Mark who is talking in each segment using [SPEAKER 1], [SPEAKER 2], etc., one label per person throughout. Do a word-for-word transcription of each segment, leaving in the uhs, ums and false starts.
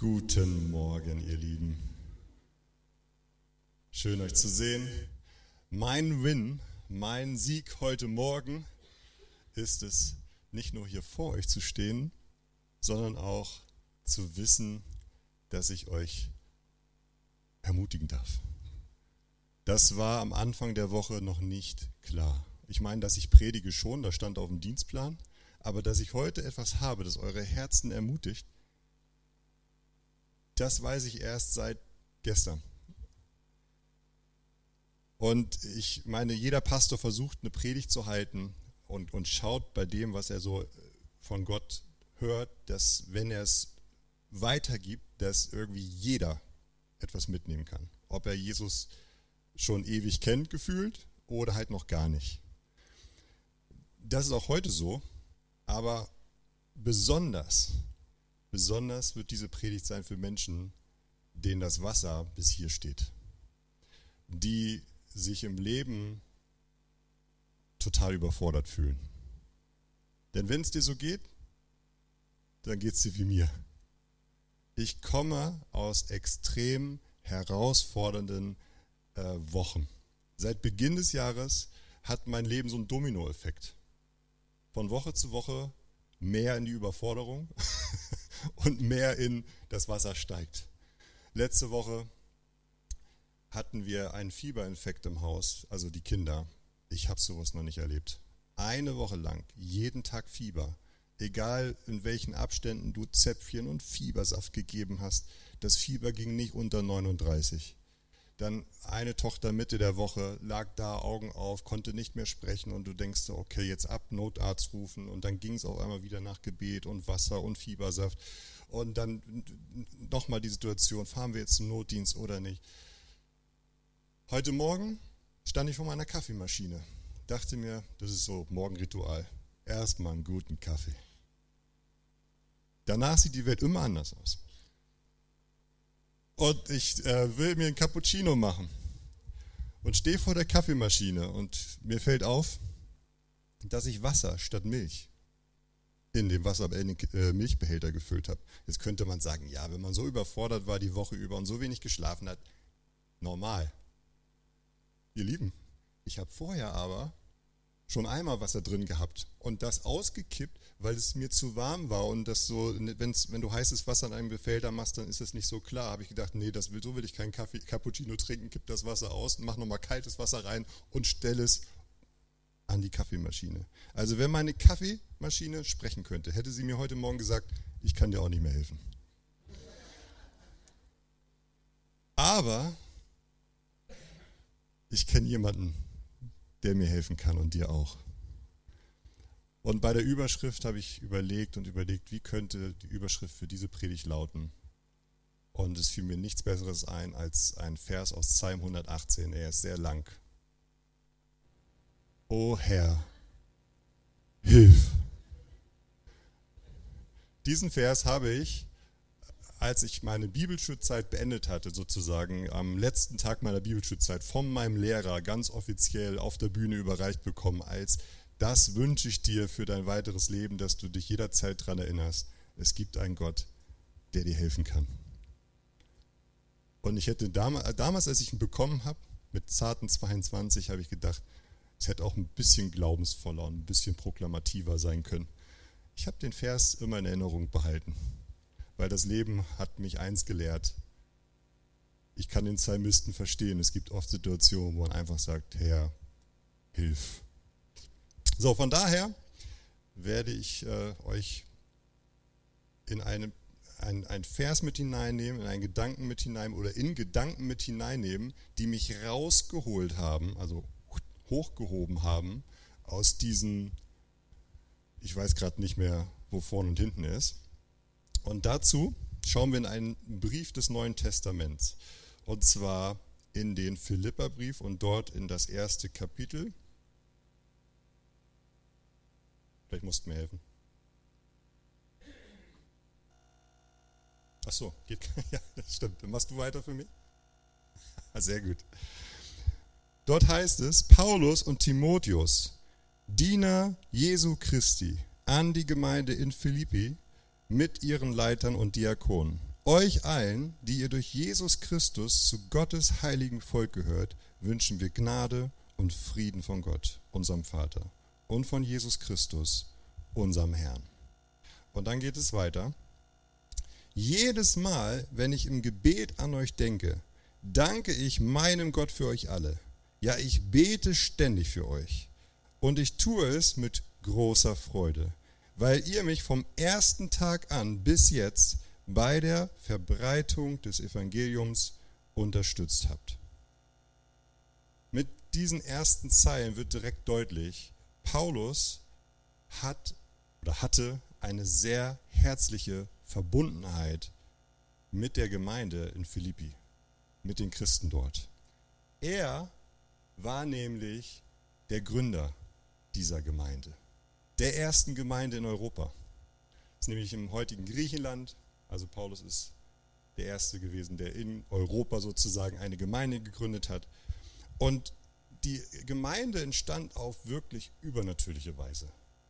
[SPEAKER 1] Guten Morgen, ihr Lieben. Schön, euch zu sehen. Mein Win, mein Sieg heute Morgen ist es, nicht nur hier vor euch zu stehen, sondern auch zu wissen, dass ich euch ermutigen darf. Das war am Anfang der Woche noch nicht klar. Ich meine, dass ich predige schon, das stand auf dem Dienstplan, aber dass ich heute etwas habe, das eure Herzen ermutigt, das weiß ich erst seit gestern. Und ich meine, jeder Pastor versucht, eine Predigt zu halten und, und schaut bei dem, was er so von Gott hört, dass, wenn er es weitergibt, dass irgendwie jeder etwas mitnehmen kann. Ob er Jesus schon ewig kennt, gefühlt, oder halt noch gar nicht. Das ist auch heute so, aber besonders Besonders wird diese Predigt sein für Menschen, denen das Wasser bis hier steht, die sich im Leben total überfordert fühlen. Denn wenn es dir so geht, dann geht es dir wie mir. Ich komme aus extrem herausfordernden äh, Wochen. Seit Beginn des Jahres hat mein Leben so einen Dominoeffekt. Von Woche zu Woche mehr in die Überforderung und mehr in das Wasser steigt. Letzte Woche hatten wir einen Fieberinfekt im Haus, also die Kinder. Ich habe sowas noch nicht erlebt. Eine Woche lang, jeden Tag Fieber. Egal in welchen Abständen du Zäpfchen und Fiebersaft gegeben hast, das Fieber ging nicht unter neununddreißig. Dann eine Tochter Mitte der Woche lag da, Augen auf, konnte nicht mehr sprechen und du denkst so, okay, jetzt ab, Notarzt rufen, und dann ging es auf einmal wieder nach Gebet und Wasser und Fiebersaft und dann nochmal die Situation, fahren wir jetzt zum Notdienst oder nicht. Heute Morgen stand ich vor meiner Kaffeemaschine, dachte mir, das ist so Morgenritual, erstmal einen guten Kaffee. Danach sieht die Welt immer anders aus. Und ich äh, will mir einen Cappuccino machen und stehe vor der Kaffeemaschine und mir fällt auf, dass ich Wasser statt Milch in den Wasser, in den äh, Milchbehälter gefüllt habe. Jetzt könnte man sagen, ja, wenn man so überfordert war die Woche über und so wenig geschlafen hat, normal. Ihr Lieben, ich habe vorher aber schon einmal Wasser drin gehabt und das ausgekippt, weil es mir zu warm war, und das so, wenn's, wenn du heißes Wasser in einem Behälter machst, dann ist das nicht so klar. Habe ich gedacht, nee, das will, so will ich keinen Kaffee, Cappuccino trinken, kipp das Wasser aus, mach nochmal kaltes Wasser rein und stell es an die Kaffeemaschine. Also wenn meine Kaffeemaschine sprechen könnte, hätte sie mir heute Morgen gesagt, ich kann dir auch nicht mehr helfen. Aber ich kenne jemanden, der mir helfen kann, und dir auch. Und bei der Überschrift habe ich überlegt und überlegt, wie könnte die Überschrift für diese Predigt lauten. Und es fiel mir nichts Besseres ein als ein Vers aus Psalm hundertachtzehn, er ist sehr lang. O Herr, hilf! Diesen Vers habe ich, als ich meine Bibelschulzeit beendet hatte, sozusagen am letzten Tag meiner Bibelschulzeit, von meinem Lehrer ganz offiziell auf der Bühne überreicht bekommen, als das wünsche ich dir für dein weiteres Leben, dass du dich jederzeit daran erinnerst, es gibt einen Gott, der dir helfen kann. Und ich hätte damals, als ich ihn bekommen habe, mit zarten zweiundzwanzig, habe ich gedacht, es hätte auch ein bisschen glaubensvoller und ein bisschen proklamativer sein können. Ich habe den Vers immer in Erinnerung behalten. Weil das Leben hat mich eins gelehrt. Ich kann den Psalmisten verstehen. Es gibt oft Situationen, wo man einfach sagt, Herr, hilf. So, von daher werde ich äh, euch in eine, ein, ein Vers mit hineinnehmen, in einen Gedanken mit hineinnehmen oder in Gedanken mit hineinnehmen, die mich rausgeholt haben, also hochgehoben haben aus diesen, ich weiß gerade nicht mehr, wo vorne und hinten ist. Und dazu schauen wir in einen Brief des Neuen Testaments, und zwar in den Philipperbrief und dort in das erste Kapitel. Vielleicht musst du mir helfen. Ach so, geht, ja, das stimmt. Dann machst du weiter für mich? Sehr gut. Dort heißt es, Paulus und Timotheus, Diener Jesu Christi, an die Gemeinde in Philippi, mit ihren Leitern und Diakonen. Euch allen, die ihr durch Jesus Christus zu Gottes heiligen Volk gehört, wünschen wir Gnade und Frieden von Gott, unserem Vater, und von Jesus Christus, unserem Herrn. Und dann geht es weiter. Jedes Mal, wenn ich im Gebet an euch denke, danke ich meinem Gott für euch alle. Ja, ich bete ständig für euch. Und ich tue es mit großer Freude, weil ihr mich vom ersten Tag an bis jetzt bei der Verbreitung des Evangeliums unterstützt habt. Mit diesen ersten Zeilen wird direkt deutlich, Paulus hat oder hatte eine sehr herzliche Verbundenheit mit der Gemeinde in Philippi, mit den Christen dort. Er war nämlich der Gründer dieser Gemeinde, der ersten Gemeinde in Europa. Das ist nämlich im heutigen Griechenland. Also Paulus ist der Erste gewesen, der in Europa sozusagen eine Gemeinde gegründet hat. Und die Gemeinde entstand auf wirklich übernatürliche Weise.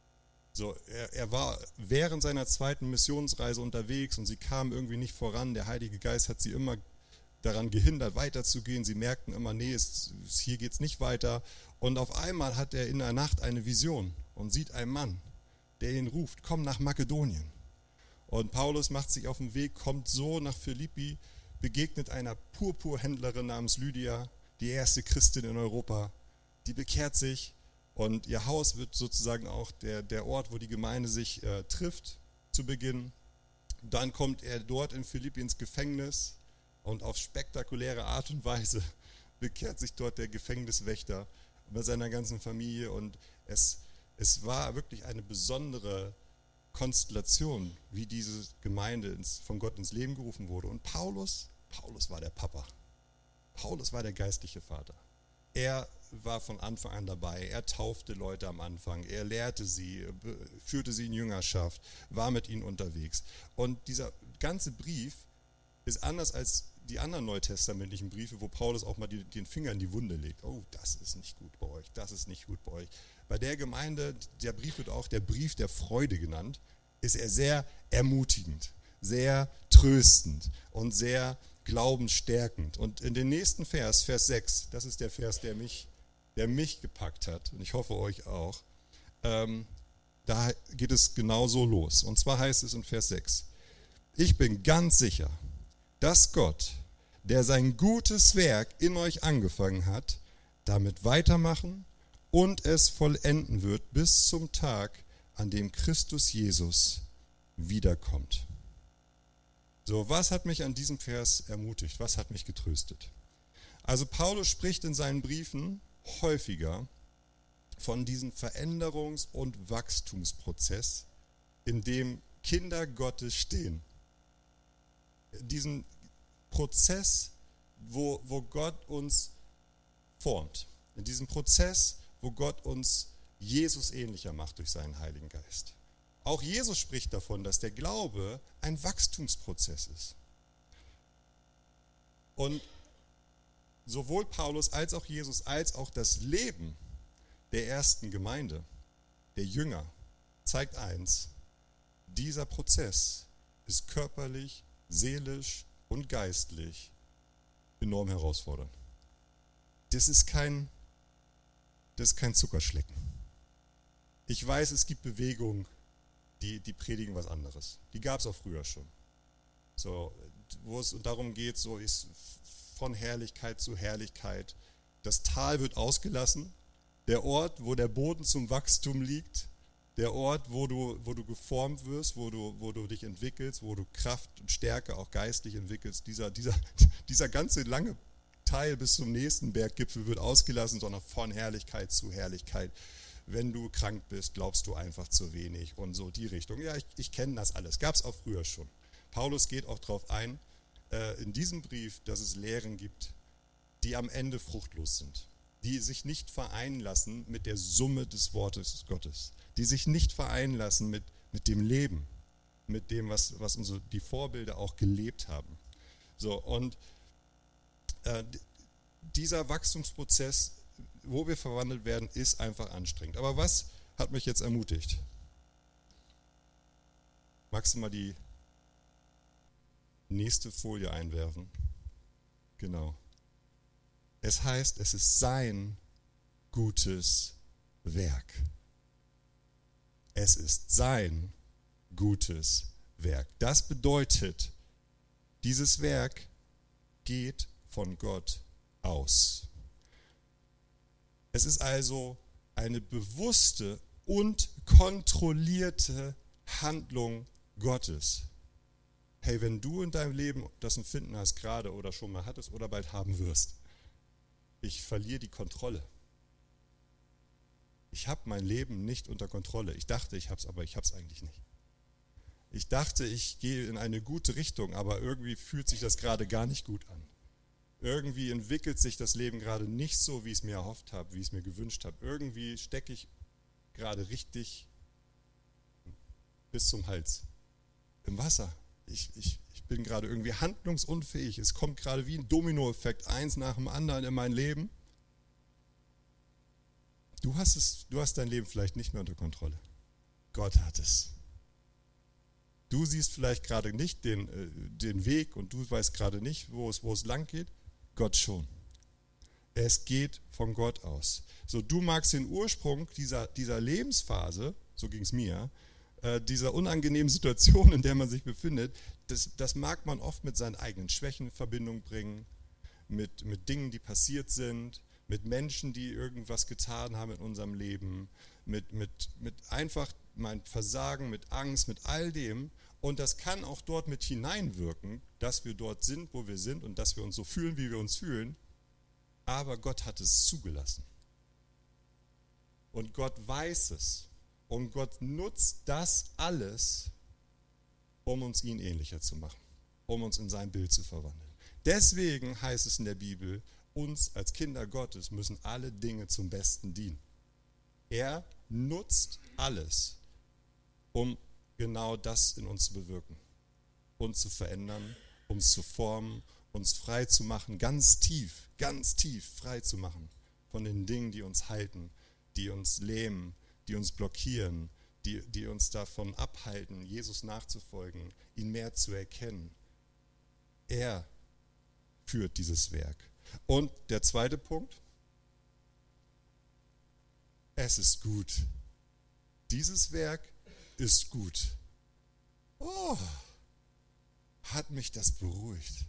[SPEAKER 1] So, er, er war während seiner zweiten Missionsreise unterwegs und sie kamen irgendwie nicht voran. Der Heilige Geist hat sie immer daran gehindert, weiterzugehen. Sie merkten immer, nee, es, hier geht es nicht weiter. Und auf einmal hat er in der Nacht eine Vision und sieht einen Mann, der ihn ruft, komm nach Makedonien. Und Paulus macht sich auf den Weg, kommt so nach Philippi, begegnet einer Purpurhändlerin namens Lydia, die erste Christin in Europa, die bekehrt sich und ihr Haus wird sozusagen auch der, der Ort, wo die Gemeinde sich äh, trifft zu Beginn. Dann kommt er dort in Philippi ins Gefängnis und auf spektakuläre Art und Weise bekehrt sich dort der Gefängniswächter mit seiner ganzen Familie und es, es war wirklich eine besondere Konstellation, wie diese Gemeinde ins, von Gott ins Leben gerufen wurde. Und Paulus, Paulus war der Papa. Paulus war der geistliche Vater. Er war von Anfang an dabei. Er taufte Leute am Anfang. Er lehrte sie, führte sie in Jüngerschaft, war mit ihnen unterwegs. Und dieser ganze Brief ist anders als die anderen neutestamentlichen Briefe, wo Paulus auch mal die, den Finger in die Wunde legt. Oh, das ist nicht gut bei euch, das ist nicht gut bei euch. Bei der Gemeinde, der Brief wird auch der Brief der Freude genannt, ist er sehr ermutigend, sehr tröstend und sehr glaubensstärkend. Und in den nächsten Vers, Vers sechs, das ist der Vers, der mich, der mich gepackt hat, und ich hoffe euch auch, ähm, da geht es genauso los. Und zwar heißt es in Vers sechs, ich bin ganz sicher, dass Gott, der sein gutes Werk in euch angefangen hat, damit weitermachen und es vollenden wird bis zum Tag, an dem Christus Jesus wiederkommt. So, was hat mich an diesem Vers ermutigt? Was hat mich getröstet? Also Paulus spricht in seinen Briefen häufiger von diesem Veränderungs- und Wachstumsprozess, in dem Kinder Gottes stehen. Diesen Prozess, wo, wo Gott uns formt. In diesem Prozess, wo Gott uns Jesus ähnlicher macht durch seinen Heiligen Geist. Auch Jesus spricht davon, dass der Glaube ein Wachstumsprozess ist. Und sowohl Paulus als auch Jesus, als auch das Leben der ersten Gemeinde, der Jünger, zeigt eins: Dieser Prozess ist körperlich, seelisch und geistlich enorm herausfordernd. Das ist kein, das ist kein Zuckerschlecken. Ich weiß, es gibt Bewegungen, die, die predigen was anderes. Die gab es auch früher schon. So, wo es darum geht, so ist von Herrlichkeit zu Herrlichkeit. Das Tal wird ausgelassen. Der Ort, wo der Boden zum Wachstum liegt, der Ort, wo du, wo du geformt wirst, wo du, wo du dich entwickelst, wo du Kraft und Stärke auch geistlich entwickelst, dieser, dieser, dieser ganze lange Teil bis zum nächsten Berggipfel wird ausgelassen, sondern von Herrlichkeit zu Herrlichkeit. Wenn du krank bist, glaubst du einfach zu wenig und so die Richtung. Ja, ich, ich kenne das alles, gab es auch früher schon. Paulus geht auch darauf ein, äh, in diesem Brief, dass es Lehren gibt, die am Ende fruchtlos sind, die sich nicht vereinen lassen mit der Summe des Wortes Gottes, die sich nicht vereinen lassen mit, mit dem Leben, mit dem, was, was unsere, die Vorbilder auch gelebt haben. So, und äh, dieser Wachstumsprozess, wo wir verwandelt werden, ist einfach anstrengend. Aber was hat mich jetzt ermutigt? Magst du mal die... Nächste Folie einwerfen. Genau. Es heißt, es ist sein gutes Werk. Es ist sein gutes Werk. Das bedeutet, dieses Werk geht von Gott aus. Es ist also eine bewusste und kontrollierte Handlung Gottes. Hey, wenn du in deinem Leben das Empfinden hast, gerade oder schon mal hattest oder bald haben wirst, ich verliere die Kontrolle. Ich habe mein Leben nicht unter Kontrolle. Ich dachte, ich habe es, aber ich habe es eigentlich nicht. Ich dachte, ich gehe in eine gute Richtung, aber irgendwie fühlt sich das gerade gar nicht gut an. Irgendwie entwickelt sich das Leben gerade nicht so, wie ich es mir erhofft habe, wie ich es mir gewünscht habe. Irgendwie stecke ich gerade richtig bis zum Hals im Wasser. Ich, ich, ich bin gerade irgendwie handlungsunfähig. Es kommt gerade wie ein Dominoeffekt, eins nach dem anderen in mein Leben. Du hast es, du hast dein Leben vielleicht nicht mehr unter Kontrolle. Gott hat es. Du siehst vielleicht gerade nicht den, äh, den Weg und du weißt gerade nicht, wo es, wo es lang geht. Gott schon. Es geht von Gott aus. So, du magst den Ursprung dieser, dieser Lebensphase, so ging es mir, äh, dieser unangenehmen Situation, in der man sich befindet, das, das mag man oft mit seinen eigenen Schwächen in Verbindung bringen, mit, mit Dingen, die passiert sind, mit Menschen, die irgendwas getan haben in unserem Leben, mit, mit, mit einfach mein Versagen, mit Angst, mit all dem. Und das kann auch dort mit hineinwirken, dass wir dort sind, wo wir sind und dass wir uns so fühlen, wie wir uns fühlen. Aber Gott hat es zugelassen. Und Gott weiß es. Und Gott nutzt das alles, um uns ihn ähnlicher zu machen, um uns in sein Bild zu verwandeln. Deswegen heißt es in der Bibel, uns als Kinder Gottes müssen alle Dinge zum Besten dienen. Er nutzt alles, um genau das in uns zu bewirken, uns zu verändern, uns zu formen, uns frei zu machen, ganz tief, ganz tief frei zu machen von den Dingen, die uns halten, die uns lähmen, die uns blockieren, die, die uns davon abhalten, Jesus nachzufolgen, ihn mehr zu erkennen. Er führt dieses Werk. Und der zweite Punkt, es ist gut. Dieses Werk ist gut. Oh, hat mich das beruhigt.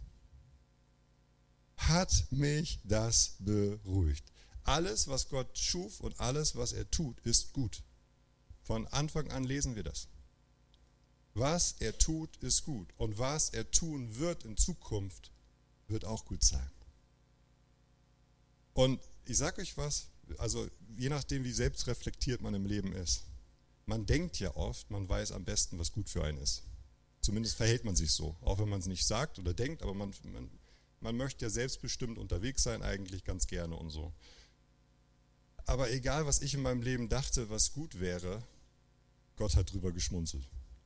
[SPEAKER 1] Hat mich das beruhigt. Alles, was Gott schuf und alles, was er tut, ist gut. Von Anfang an lesen wir das. Was er tut, ist gut. Und was er tun wird in Zukunft, wird auch gut sein. Und ich sage euch was, also je nachdem, wie selbstreflektiert man im Leben ist. Man denkt ja oft, man weiß am besten, was gut für einen ist. Zumindest verhält man sich so, auch wenn man es nicht sagt oder denkt, aber man, man, man möchte ja selbstbestimmt unterwegs sein, eigentlich ganz gerne und so. Aber egal, was ich in meinem Leben dachte, was gut wäre, Gott hat drüber geschmunzelt.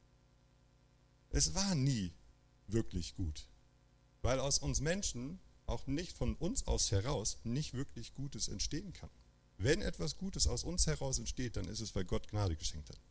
[SPEAKER 1] Es war nie wirklich gut, weil aus uns Menschen, auch nicht von uns aus heraus, nicht wirklich Gutes entstehen kann. Wenn etwas Gutes aus uns heraus entsteht, dann ist es, weil Gott Gnade geschenkt hat.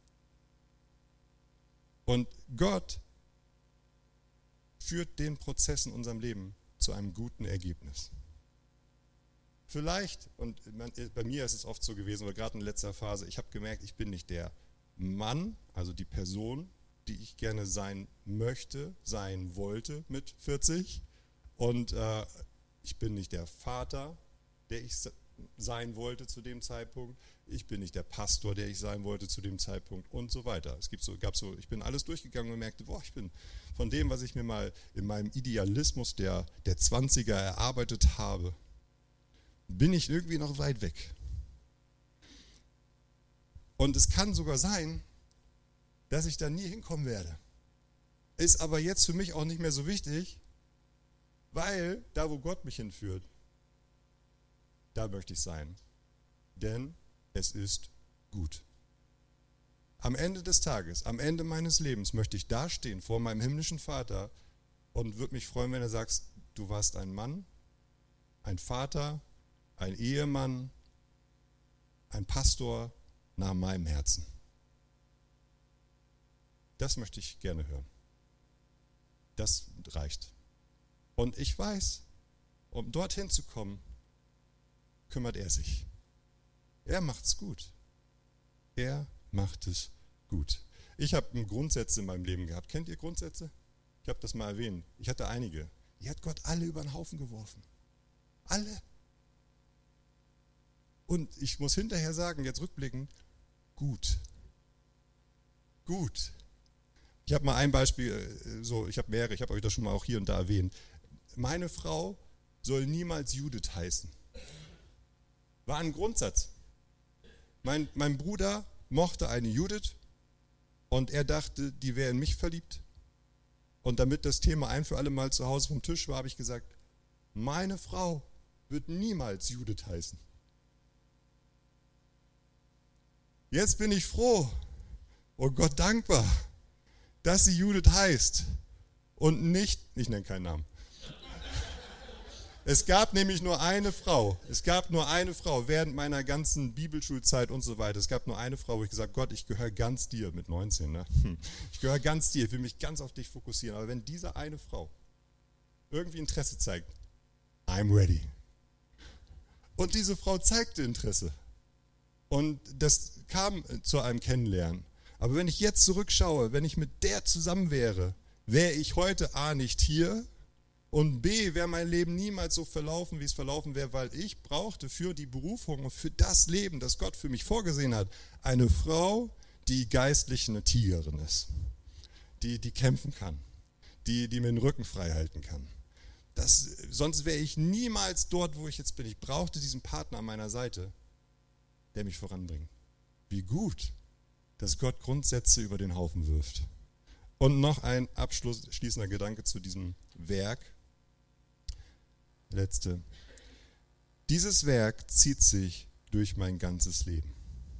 [SPEAKER 1] Und Gott führt den Prozess in unserem Leben zu einem guten Ergebnis. Vielleicht, und bei mir ist es oft so gewesen, oder gerade in letzter Phase, ich habe gemerkt, ich bin nicht der Mann, also die Person, die ich gerne sein möchte, sein wollte mit vierzig. Und äh, ich bin nicht der Vater, der ich sein wollte zu dem Zeitpunkt. Ich bin nicht der Pastor, der ich sein wollte zu dem Zeitpunkt und so weiter. Es gibt so, gab so, ich bin alles durchgegangen und merkte, boah, ich bin von dem, was ich mir mal in meinem Idealismus der, der zwanziger erarbeitet habe, bin ich irgendwie noch weit weg. Und es kann sogar sein, dass ich da nie hinkommen werde. Ist aber jetzt für mich auch nicht mehr so wichtig, weil da, wo Gott mich hinführt, da möchte ich sein. Denn es ist gut. Am Ende des Tages, am Ende meines Lebens möchte ich dastehen vor meinem himmlischen Vater und würde mich freuen, wenn er sagt, du warst ein Mann, ein Vater, ein Ehemann, ein Pastor nach meinem Herzen. Das möchte ich gerne hören. das reicht. Und ich weiß, um dorthin zu kommen, kümmert er sich. Er macht's gut. Er macht es gut. Ich habe Grundsätze in meinem Leben gehabt. Kennt ihr Grundsätze? Ich habe das mal erwähnt. Ich hatte einige. Die hat Gott alle über den Haufen geworfen. Alle. Und ich muss hinterher sagen, jetzt rückblickend, gut. Gut. Ich habe mal ein Beispiel, so, ich habe mehrere, ich habe euch das schon mal auch hier und da erwähnt. Meine Frau soll niemals Judith heißen. War ein Grundsatz. Mein, mein Bruder mochte eine Judith und er dachte, die wäre in mich verliebt. Und damit das Thema ein für alle Mal zu Hause vom Tisch war, habe ich gesagt, meine Frau wird niemals Judith heißen. Jetzt bin ich froh und Gott dankbar, dass sie Judith heißt und nicht, ich nenne keinen Namen. Es gab nämlich nur eine Frau, es gab nur eine Frau während meiner ganzen Bibelschulzeit und so weiter. Es gab nur eine Frau, wo ich gesagt habe, Gott, ich gehöre ganz dir, mit neunzehn, ne? Ich gehöre ganz dir, ich will mich ganz auf dich fokussieren. Aber wenn diese eine Frau irgendwie Interesse zeigt, I'm ready. Und diese Frau zeigte Interesse. Und das kam zu einem Kennenlernen. Aber wenn ich jetzt zurückschaue, wenn ich mit der zusammen wäre, wäre ich heute A nicht hier und B wäre mein Leben niemals so verlaufen, wie es verlaufen wäre, weil ich brauchte für die Berufung und für das Leben, das Gott für mich vorgesehen hat, eine Frau, die geistlich eine Tigerin ist, die, die kämpfen kann, die, die mir den Rücken frei halten kann. Das, sonst wäre ich niemals dort, wo ich jetzt bin. Ich brauchte diesen Partner an meiner Seite, der mich voranbringt. Wie gut, dass Gott Grundsätze über den Haufen wirft. Und noch ein abschließender Gedanke zu diesem Werk. Letzte. Dieses Werk zieht sich durch mein ganzes Leben.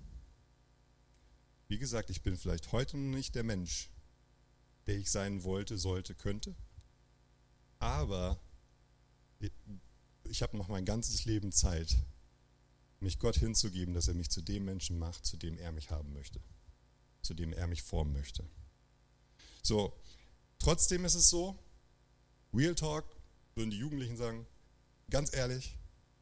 [SPEAKER 1] Wie gesagt, ich bin vielleicht heute noch nicht der Mensch, der ich sein wollte, sollte, könnte. Aber ich habe noch mein ganzes Leben Zeit, mich Gott hinzugeben, dass er mich zu dem Menschen macht, zu dem er mich haben möchte, zu dem er mich formen möchte. So, trotzdem ist es so, Real Talk, würden die Jugendlichen sagen, ganz ehrlich,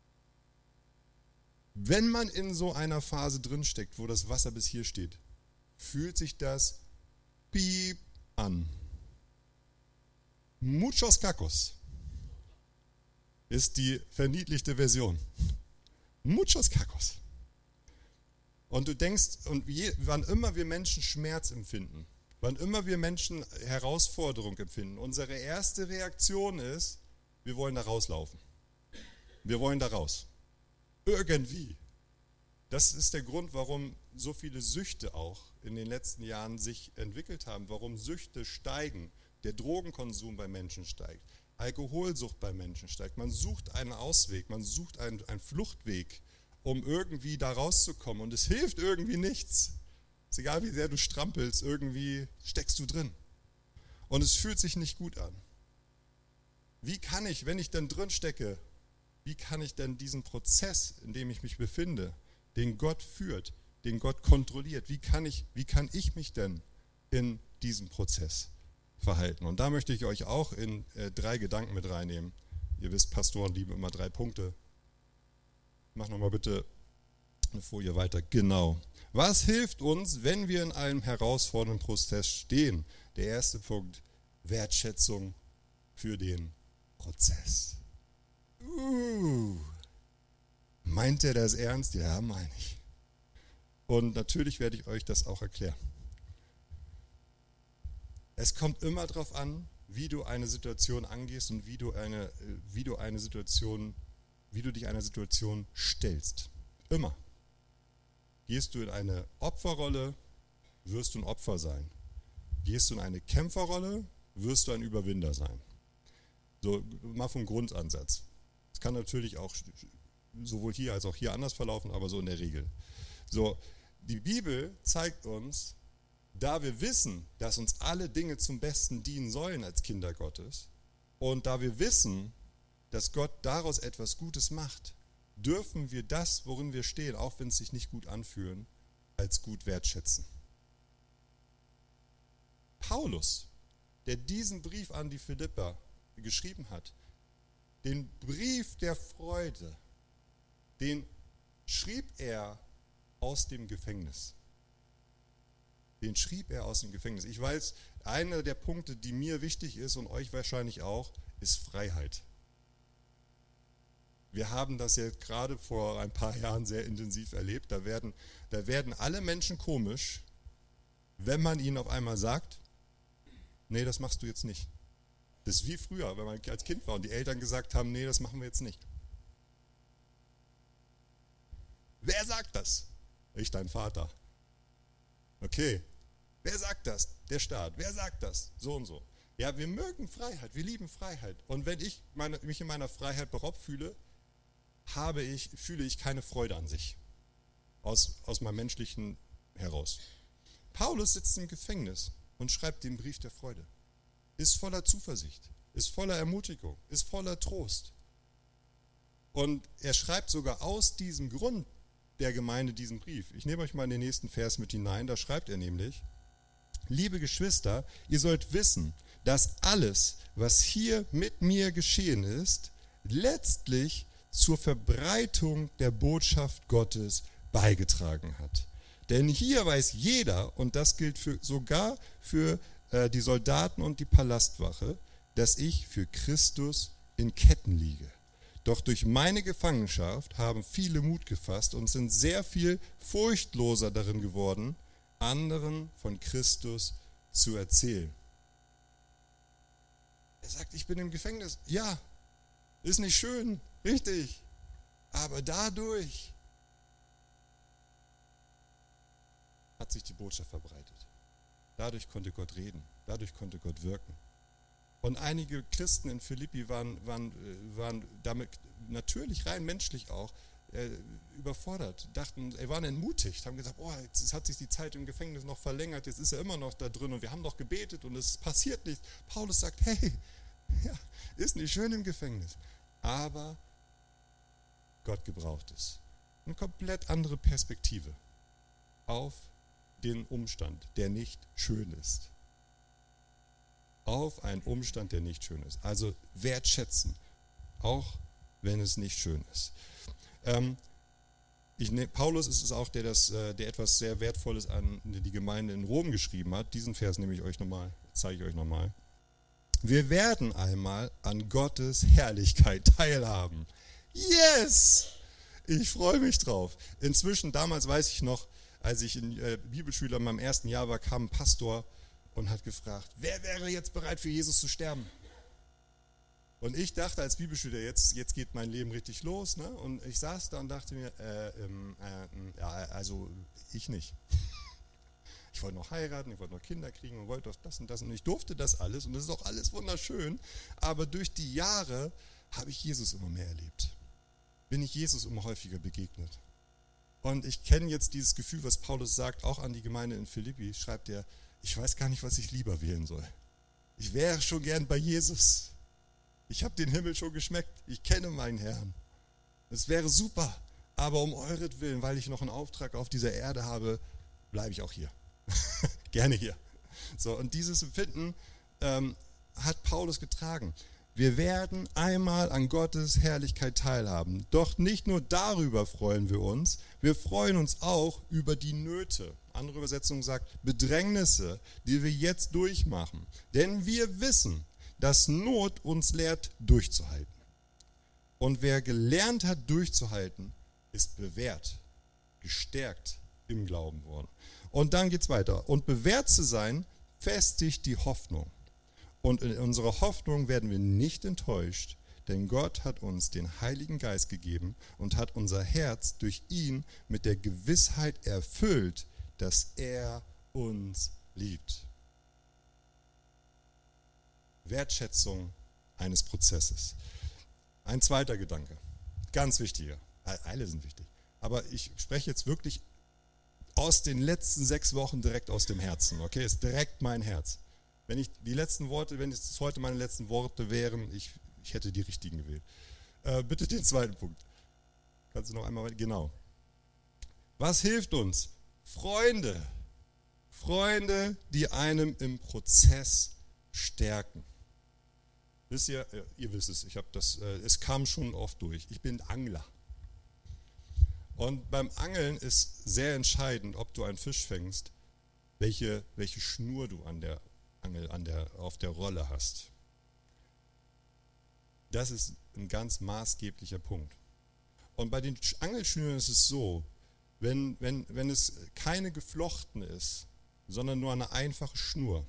[SPEAKER 1] wenn man in so einer Phase drinsteckt, wo das Wasser bis hier steht, fühlt sich das piep an. Muchos cacos ist die verniedlichte Version. Muchos cacos. Und du denkst, und je, wann immer wir Menschen Schmerz empfinden, wann immer wir Menschen Herausforderung empfinden, unsere erste Reaktion ist, wir wollen da rauslaufen. Wir wollen da raus. Irgendwie. Das ist der Grund, warum so viele Süchte auch in den letzten Jahren sich entwickelt haben, warum Süchte steigen, der Drogenkonsum bei Menschen steigt, Alkoholsucht bei Menschen steigt. Man sucht einen Ausweg, man sucht einen, einen Fluchtweg, um irgendwie da rauszukommen. Und es hilft irgendwie nichts. Es ist egal, wie sehr du strampelst, irgendwie steckst du drin. Und es fühlt sich nicht gut an. Wie kann ich, wenn ich denn drin stecke, wie kann ich denn diesen Prozess, in dem ich mich befinde, den Gott führt, den Gott kontrolliert, wie kann ich, wie kann ich mich denn in diesem Prozess verhalten? Und da möchte ich euch auch in äh, drei Gedanken mit reinnehmen. Ihr wisst, Pastoren lieben immer drei Punkte. Mach nochmal bitte eine Folie weiter. Genau. Was hilft uns, wenn wir in einem herausfordernden Prozess stehen? Der erste Punkt, Wertschätzung für den Prozess. Uh, meint er das ernst? Ja, meine ich. Und natürlich werde ich euch das auch erklären. Es kommt immer darauf an, wie du eine Situation angehst und wie du eine, wie du eine Situation, wie du dich einer Situation stellst. Immer. Gehst du in eine Opferrolle, wirst du ein Opfer sein. Gehst du in eine Kämpferrolle, wirst du ein Überwinder sein. So, mal vom Grundansatz. Es kann natürlich auch sowohl hier als auch hier anders verlaufen, aber so in der Regel. So, die Bibel zeigt uns, da wir wissen, dass uns alle Dinge zum Besten dienen sollen als Kinder Gottes und da wir wissen, dass Gott daraus etwas Gutes macht, dürfen wir das, worin wir stehen, auch wenn es sich nicht gut anfühlt, als gut wertschätzen. Paulus, der diesen Brief an die Philipper geschrieben hat, den Brief der Freude, den schrieb er aus dem Gefängnis. Den schrieb er aus dem Gefängnis. Ich weiß, einer der Punkte, die mir wichtig ist und euch wahrscheinlich auch, ist Freiheit. Wir haben das jetzt gerade vor ein paar Jahren sehr intensiv erlebt. Da werden, da werden alle Menschen komisch, wenn man ihnen auf einmal sagt, nee, das machst du jetzt nicht. Das ist wie früher, wenn man als Kind war und die Eltern gesagt haben, nee, das machen wir jetzt nicht. Wer sagt das? Ich, dein Vater. Okay. Wer sagt das? Der Staat. Wer sagt das? So und so. Ja, wir mögen Freiheit, wir lieben Freiheit. Und wenn ich meine, mich in meiner Freiheit beraubt fühle, habe ich, fühle ich keine Freude an sich. Aus, aus meinem Menschlichen heraus. Paulus sitzt im Gefängnis und schreibt den Brief der Freude. Ist voller Zuversicht, ist voller Ermutigung, ist voller Trost. Und er schreibt sogar aus diesem Grund der Gemeinde diesen Brief. Ich nehme euch mal in den nächsten Vers mit hinein, da schreibt er nämlich, liebe Geschwister, ihr sollt wissen, dass alles, was hier mit mir geschehen ist, letztlich zur Verbreitung der Botschaft Gottes beigetragen hat. Denn hier weiß jeder, und das gilt für, sogar für äh, die Soldaten und die Palastwache, dass ich für Christus in Ketten liege. Doch durch meine Gefangenschaft haben viele Mut gefasst und sind sehr viel furchtloser darin geworden, anderen von Christus zu erzählen. Er sagt, ich bin im Gefängnis. Ja, ist nicht schön, richtig, aber dadurch hat sich die Botschaft verbreitet. Dadurch konnte Gott reden, dadurch konnte Gott wirken. Und einige Christen in Philippi waren, waren, waren damit natürlich rein menschlich auch äh, überfordert, dachten, ey, waren entmutigt, haben gesagt, oh, jetzt hat sich die Zeit im Gefängnis noch verlängert, jetzt ist er immer noch da drin und wir haben doch gebetet und es passiert nichts. Paulus sagt, hey, ja, ist nicht schön im Gefängnis, aber Gott gebraucht es. Eine komplett andere Perspektive auf den Umstand, der nicht schön ist. Auf einen Umstand, der nicht schön ist. Also wertschätzen, auch wenn es nicht schön ist. Ähm, ich ne, Paulus ist es auch, der, das, der etwas sehr Wertvolles an die Gemeinde in Rom geschrieben hat. Diesen Vers nehme ich euch nochmal, zeige ich euch nochmal. Wir werden einmal an Gottes Herrlichkeit teilhaben. Yes! Ich freue mich drauf. Inzwischen, damals weiß ich noch, als ich in äh, Bibelschüler in meinem ersten Jahr war, kam ein Pastor und hat gefragt, wer wäre jetzt bereit für Jesus zu sterben? Und ich dachte als Bibelschüler, jetzt, jetzt geht mein Leben richtig los. Ne? Und ich saß da und dachte mir, äh, ähm, äh, ja, also ich nicht. Ich wollte noch heiraten, ich wollte noch Kinder kriegen und wollte doch das und das. Und ich durfte das alles und das ist auch alles wunderschön. Aber durch die Jahre habe ich Jesus immer mehr erlebt. Bin ich Jesus immer häufiger begegnet. Und ich kenne jetzt dieses Gefühl, was Paulus sagt, auch an die Gemeinde in Philippi, schreibt er, ich weiß gar nicht, was ich lieber wählen soll. Ich wäre schon gern bei Jesus. Ich habe den Himmel schon geschmeckt. Ich kenne meinen Herrn. Es wäre super, aber um euretwillen, weil ich noch einen Auftrag auf dieser Erde habe, bleibe ich auch hier. Gerne hier. So, und dieses Empfinden ähm, hat Paulus getragen. Wir werden einmal an Gottes Herrlichkeit teilhaben. Doch nicht nur darüber freuen wir uns, wir freuen uns auch über die Nöte. Andere Übersetzung sagt Bedrängnisse, die wir jetzt durchmachen. Denn wir wissen, dass Not uns lehrt, durchzuhalten. Und wer gelernt hat, durchzuhalten, ist bewährt, gestärkt im Glauben worden. Und dann geht's weiter. Und bewährt zu sein, festigt die Hoffnung. Und in unserer Hoffnung werden wir nicht enttäuscht, denn Gott hat uns den Heiligen Geist gegeben und hat unser Herz durch ihn mit der Gewissheit erfüllt, dass er uns liebt. Wertschätzung eines Prozesses. Ein zweiter Gedanke, ganz wichtiger, alle sind wichtig, aber ich spreche jetzt wirklich aus den letzten sechs Wochen direkt aus dem Herzen, okay, ist direkt mein Herz. Wenn ich die letzten Worte, wenn es heute meine letzten Worte wären, ich, ich hätte die richtigen gewählt. Äh, bitte den zweiten Punkt. Kannst du noch einmal, genau. Was hilft uns? Freunde. Freunde, die einem im Prozess stärken. Wisst ihr, ihr wisst es, ich habe das, es kam schon oft durch. Ich bin Angler. Und beim Angeln ist sehr entscheidend, ob du einen Fisch fängst, welche, welche Schnur du an der Angel, an der, auf der Rolle hast. Das ist ein ganz maßgeblicher Punkt. Und bei den Angelschnüren ist es so, wenn, wenn, wenn es keine geflochten ist, sondern nur eine einfache Schnur,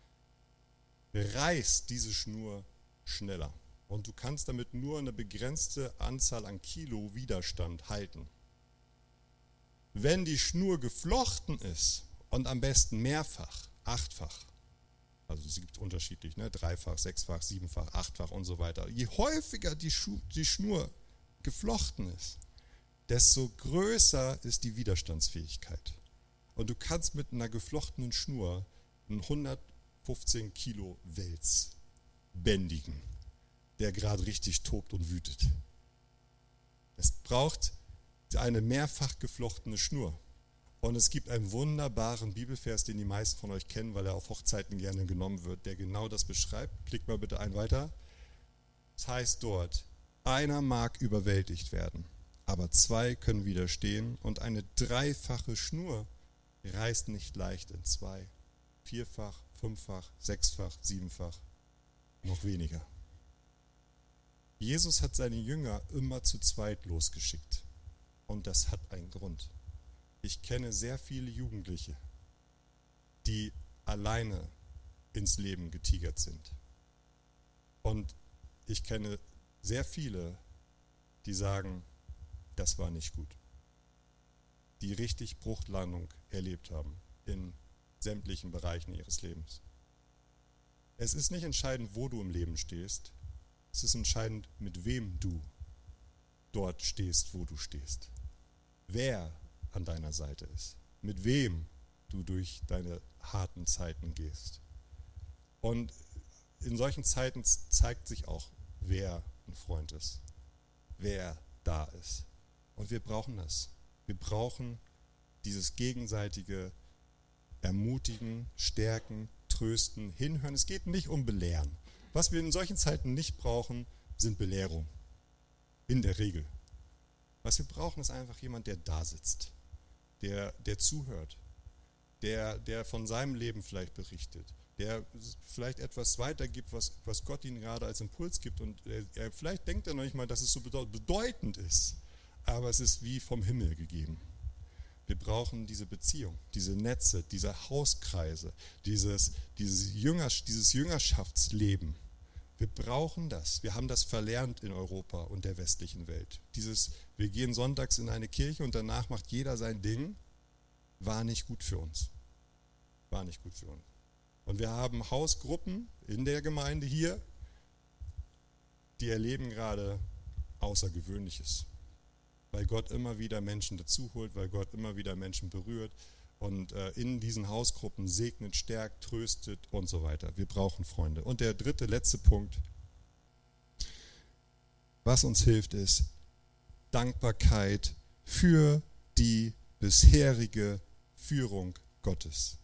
[SPEAKER 1] reißt diese Schnur schneller. Und du kannst damit nur eine begrenzte Anzahl an Kilo Widerstand halten. Wenn die Schnur geflochten ist und am besten mehrfach, achtfach, also es gibt unterschiedlich, ne, dreifach, sechsfach, siebenfach, achtfach und so weiter. Je häufiger die, Schu- die Schnur geflochten ist, desto größer ist die Widerstandsfähigkeit. Und du kannst mit einer geflochtenen Schnur einen hundertfünfzehn Kilo Wels bändigen, der gerade richtig tobt und wütet. Es braucht eine mehrfach geflochtene Schnur. Und es gibt einen wunderbaren Bibelvers, den die meisten von euch kennen, weil er auf Hochzeiten gerne genommen wird, der genau das beschreibt. Klickt mal bitte ein weiter. Es heißt dort, einer mag überwältigt werden, aber zwei können widerstehen und eine dreifache Schnur reißt nicht leicht in zwei, vierfach, fünffach, sechsfach, siebenfach, noch weniger. Jesus hat seine Jünger immer zu zweit losgeschickt und das hat einen Grund. Ich kenne sehr viele Jugendliche, die alleine ins Leben getigert sind. Und ich kenne sehr viele, die sagen, das war nicht gut. Die richtig Bruchlandung erlebt haben in sämtlichen Bereichen ihres Lebens. Es ist nicht entscheidend, wo du im Leben stehst. Es ist entscheidend, mit wem du dort stehst, wo du stehst. Wer an deiner Seite ist, mit wem du durch deine harten Zeiten gehst. Und in solchen Zeiten zeigt sich auch, wer ein Freund ist, wer da ist. Und wir brauchen das. Wir brauchen dieses gegenseitige Ermutigen, Stärken, Trösten, Hinhören. Es geht nicht um Belehren. Was wir in solchen Zeiten nicht brauchen, sind Belehrungen. In der Regel. Was wir brauchen, ist einfach jemand, der da sitzt. Der, der zuhört, der, der von seinem Leben vielleicht berichtet, der vielleicht etwas weitergibt, was, was Gott ihm gerade als Impuls gibt und er, er, vielleicht denkt er noch nicht mal, dass es so bedeutend ist, aber es ist wie vom Himmel gegeben. Wir brauchen diese Beziehung, diese Netze, diese Hauskreise, dieses, dieses, Jünger, dieses Jüngerschaftsleben. Wir brauchen das. Wir haben das verlernt in Europa und der westlichen Welt. Dieses, wir gehen sonntags in eine Kirche und danach macht jeder sein Ding, war nicht gut für uns. War nicht gut für uns. Und wir haben Hausgruppen in der Gemeinde hier, die erleben gerade Außergewöhnliches. Weil Gott immer wieder Menschen dazu holt, weil Gott immer wieder Menschen berührt und in diesen Hausgruppen segnet, stärkt, tröstet und so weiter. Wir brauchen Freunde. Und der dritte, letzte Punkt, was uns hilft, ist Dankbarkeit für die bisherige Führung Gottes.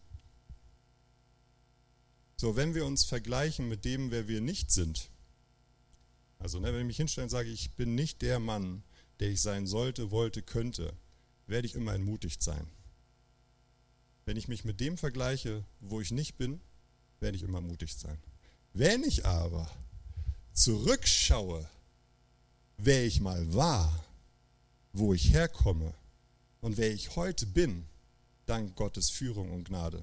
[SPEAKER 1] So, wenn wir uns vergleichen mit dem, wer wir nicht sind, also ne, wenn ich mich hinstelle und sage, ich bin nicht der Mann, der ich sein sollte, wollte, könnte, werde ich immer entmutigt sein. Wenn ich mich mit dem vergleiche, wo ich nicht bin, werde ich immer mutig sein. Wenn ich aber zurückschaue, wer ich mal war, wo ich herkomme und wer ich heute bin, dank Gottes Führung und Gnade,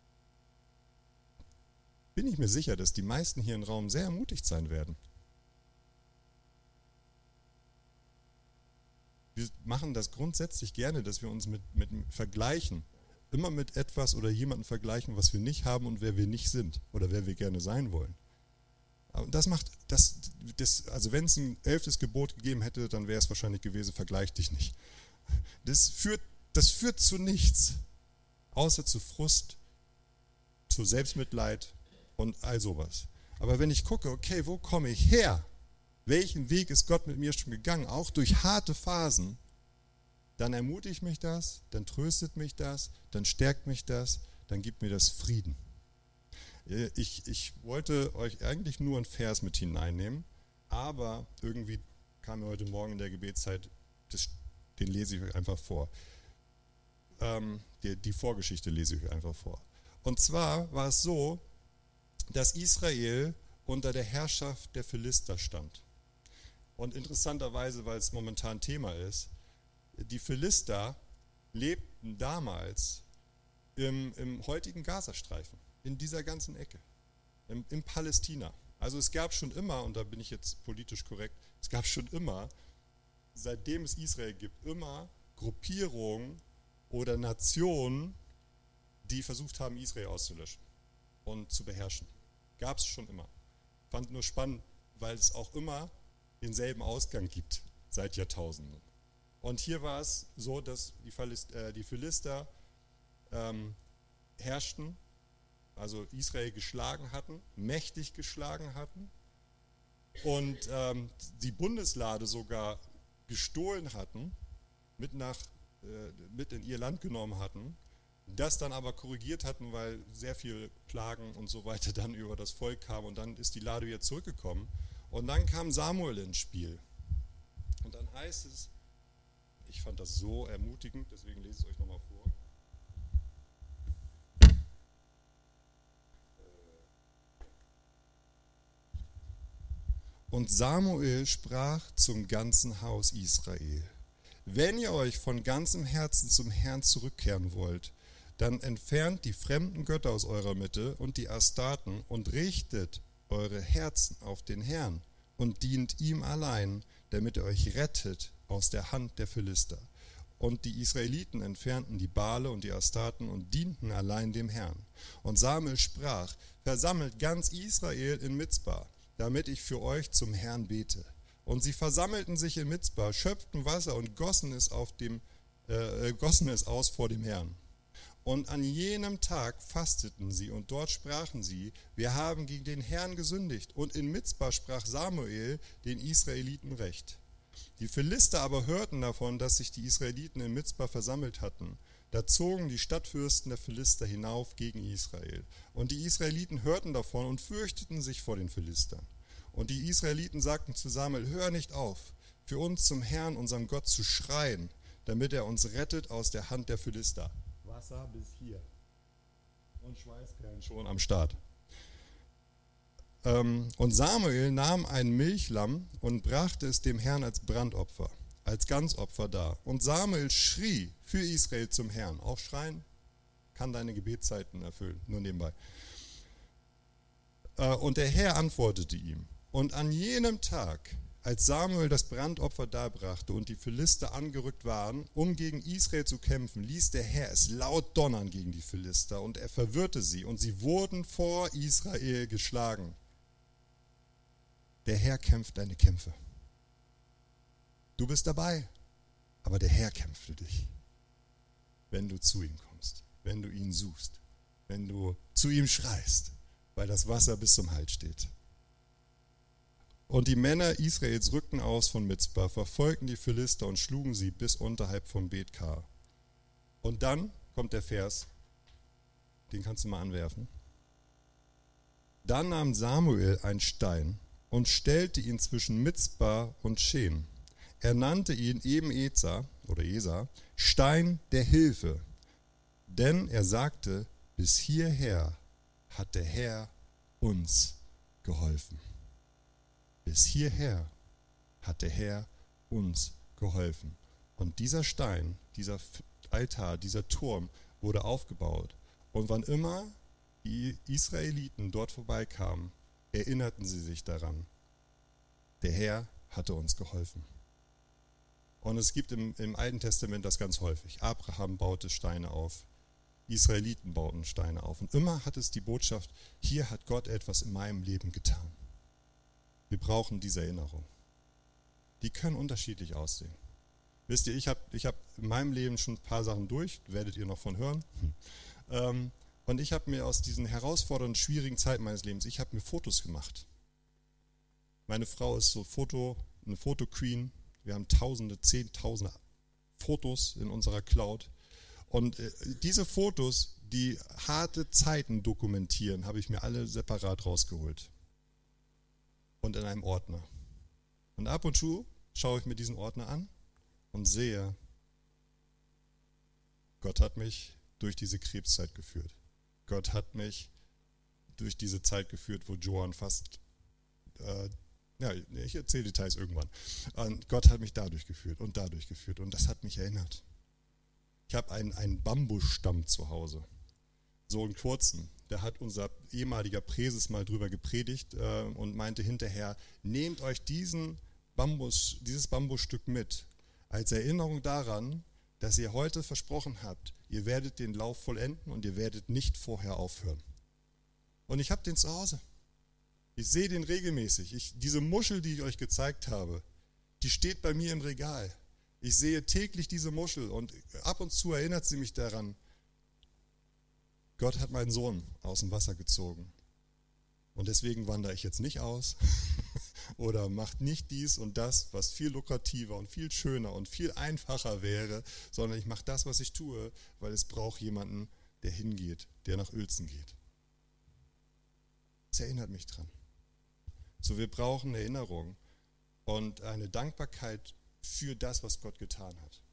[SPEAKER 1] bin ich mir sicher, dass die meisten hier im Raum sehr ermutigt sein werden. Wir machen das grundsätzlich gerne, dass wir uns mit, mit vergleichen. Immer mit etwas oder jemandem vergleichen, was wir nicht haben und wer wir nicht sind oder wer wir gerne sein wollen. Und das macht, das, das, also wenn es ein elftes Gebot gegeben hätte, dann wäre es wahrscheinlich gewesen, vergleich dich nicht. Das führt, das führt zu nichts, außer zu Frust, zu Selbstmitleid und all sowas. Aber wenn ich gucke, okay, wo komme ich her? Welchen Weg ist Gott mit mir schon gegangen, auch durch harte Phasen, dann ermutigt mich das, dann tröstet mich das, dann stärkt mich das, dann gibt mir das Frieden. Ich, ich wollte euch eigentlich nur einen Vers mit hineinnehmen, aber irgendwie kam mir heute Morgen in der Gebetszeit, das, den lese ich euch einfach vor. Ähm, die, die Vorgeschichte lese ich euch einfach vor. Und zwar war es so, dass Israel unter der Herrschaft der Philister stand. Und interessanterweise, weil es momentan Thema ist, die Philister lebten damals im, im heutigen Gazastreifen, in dieser ganzen Ecke, im, im Palästina. Also es gab schon immer, und da bin ich jetzt politisch korrekt, es gab schon immer, seitdem es Israel gibt, immer Gruppierungen oder Nationen, die versucht haben, Israel auszulöschen und zu beherrschen. Gab es schon immer. Fand nur spannend, weil es auch immer denselben Ausgang gibt, seit Jahrtausenden. Und hier war es so, dass die, Philist, äh, die Philister ähm, herrschten, also Israel geschlagen hatten, mächtig geschlagen hatten und ähm, die Bundeslade sogar gestohlen hatten, mit, nach, äh, mit in ihr Land genommen hatten, das dann aber korrigiert hatten, weil sehr viele Plagen und so weiter dann über das Volk kamen und dann ist die Lade wieder zurückgekommen. Und dann kam Samuel ins Spiel. Und dann heißt es, ich fand das so ermutigend, deswegen lese ich es euch nochmal vor. Und Samuel sprach zum ganzen Haus Israel: Wenn ihr euch von ganzem Herzen zum Herrn zurückkehren wollt, dann entfernt die fremden Götter aus eurer Mitte und die Astarten und richtet eure Herzen auf den Herrn und dient ihm allein, damit er euch rettet aus der Hand der Philister. Und die Israeliten entfernten die Baale und die Astarten und dienten allein dem Herrn. Und Samuel sprach: Versammelt ganz Israel in Mizpa, damit ich für euch zum Herrn bete. Und sie versammelten sich in Mizpa, schöpften Wasser und gossen es, auf dem, äh, gossen es aus vor dem Herrn. Und an jenem Tag fasteten sie, und dort sprachen sie: Wir haben gegen den Herrn gesündigt. Und in Mizpa sprach Samuel den Israeliten Recht. Die Philister aber hörten davon, dass sich die Israeliten in Mizpa versammelt hatten. Da zogen die Stadtfürsten der Philister hinauf gegen Israel. Und die Israeliten hörten davon und fürchteten sich vor den Philistern. Und die Israeliten sagten zu Samuel: Hör nicht auf, für uns zum Herrn, unserem Gott, zu schreien, damit er uns rettet aus der Hand der Philister. Wasser bis hier. Und Schweißperlen schon am Start. Und Samuel nahm ein Milchlamm und brachte es dem Herrn als Brandopfer, als Ganzopfer dar. Und Samuel schrie für Israel zum Herrn. Auch schreien kann deine Gebetszeiten erfüllen, nur nebenbei. Und der Herr antwortete ihm. Und an jenem Tag, als Samuel das Brandopfer darbrachte und die Philister angerückt waren, um gegen Israel zu kämpfen, ließ der Herr es laut donnern gegen die Philister und er verwirrte sie und sie wurden vor Israel geschlagen. Der Herr kämpft deine Kämpfe. Du bist dabei, aber der Herr kämpft für dich, wenn du zu ihm kommst, wenn du ihn suchst, wenn du zu ihm schreist, weil das Wasser bis zum Hals steht. Und die Männer Israels rückten aus von Mizpa, verfolgten die Philister und schlugen sie bis unterhalb von Bet-Kar. Und dann kommt der Vers, den kannst du mal anwerfen. Dann nahm Samuel einen Stein und stellte ihn zwischen Mizpa und Schem. Er nannte ihn eben Eza oder Esa, Stein der Hilfe, denn er sagte: Bis hierher hat der Herr uns geholfen. Bis hierher hat der Herr uns geholfen. Und dieser Stein, dieser Altar, dieser Turm wurde aufgebaut. Und wann immer die Israeliten dort vorbeikamen, erinnerten sie sich daran: Der Herr hatte uns geholfen. Und es gibt im, im Alten Testament das ganz häufig. Abraham baute Steine auf, Israeliten bauten Steine auf. Und immer hat es die Botschaft: Hier hat Gott etwas in meinem Leben getan. Wir brauchen diese Erinnerung. Die können unterschiedlich aussehen. Wisst ihr, ich habe ich hab in meinem Leben schon ein paar Sachen durch, werdet ihr noch von hören. Ähm, und ich habe mir aus diesen herausfordernden, schwierigen Zeiten meines Lebens, ich habe mir Fotos gemacht. Meine Frau ist so Foto, eine Fotoqueen. Wir haben tausende, zehntausende Fotos in unserer Cloud. Und äh, diese Fotos, die harte Zeiten dokumentieren, habe ich mir alle separat rausgeholt. Und in einem Ordner. Und ab und zu schaue ich mir diesen Ordner an und sehe, Gott hat mich durch diese Krebszeit geführt. Gott hat mich durch diese Zeit geführt, wo Johann fast, äh, ja, ich erzähle Details irgendwann. Und Gott hat mich dadurch geführt und dadurch geführt und das hat mich erinnert. Ich habe einen, einen Bambusstamm zu Hause, so einen kurzen. Da hat unser ehemaliger Präses mal drüber gepredigt äh, und meinte hinterher, nehmt euch diesen Bambus, dieses Bambusstück mit, als Erinnerung daran, dass ihr heute versprochen habt, ihr werdet den Lauf vollenden und ihr werdet nicht vorher aufhören. Und ich habe den zu Hause. Ich sehe den regelmäßig. Ich, diese Muschel, die ich euch gezeigt habe, die steht bei mir im Regal. Ich sehe täglich diese Muschel und ab und zu erinnert sie mich daran, Gott hat meinen Sohn aus dem Wasser gezogen. Und deswegen wandere ich jetzt nicht aus oder mache nicht dies und das, was viel lukrativer und viel schöner und viel einfacher wäre, sondern ich mache das, was ich tue, weil es braucht jemanden, der hingeht, der nach Uelzen geht. Das erinnert mich dran. So, wir brauchen Erinnerung und eine Dankbarkeit für das, was Gott getan hat.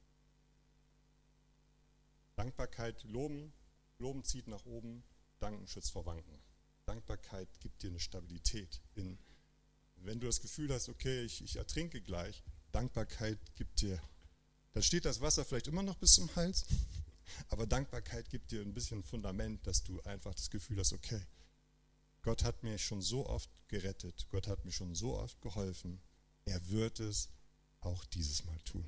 [SPEAKER 1] Dankbarkeit, loben, loben zieht nach oben, danken schützt vor Wanken. Dankbarkeit gibt dir eine Stabilität. In, wenn du das Gefühl hast, okay, ich, ich ertrinke gleich, Dankbarkeit gibt dir, dann steht das Wasser vielleicht immer noch bis zum Hals, aber Dankbarkeit gibt dir ein bisschen Fundament, dass du einfach das Gefühl hast, okay, Gott hat mir schon so oft gerettet, Gott hat mir schon so oft geholfen, er wird es auch dieses Mal tun.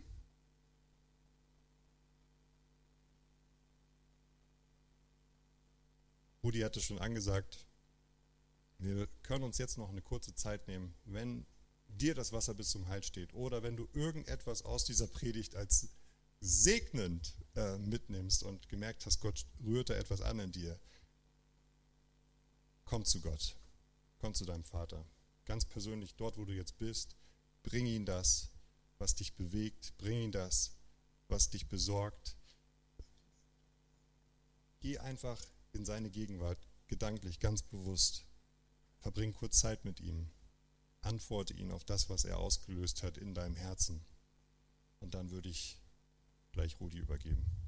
[SPEAKER 1] Rudi hatte schon angesagt, wir können uns jetzt noch eine kurze Zeit nehmen, wenn dir das Wasser bis zum Hals steht oder wenn du irgendetwas aus dieser Predigt als segnend äh, mitnimmst und gemerkt hast, Gott rührt da etwas an in dir. Komm zu Gott, komm zu deinem Vater, ganz persönlich dort, wo du jetzt bist, bring ihm das, was dich bewegt, bring ihm das, was dich besorgt. Geh einfach in seine Gegenwart, gedanklich, ganz bewusst. Verbring kurz Zeit mit ihm. Antworte ihn auf das, was er ausgelöst hat in deinem Herzen. Und dann würde ich gleich Rudi übergeben.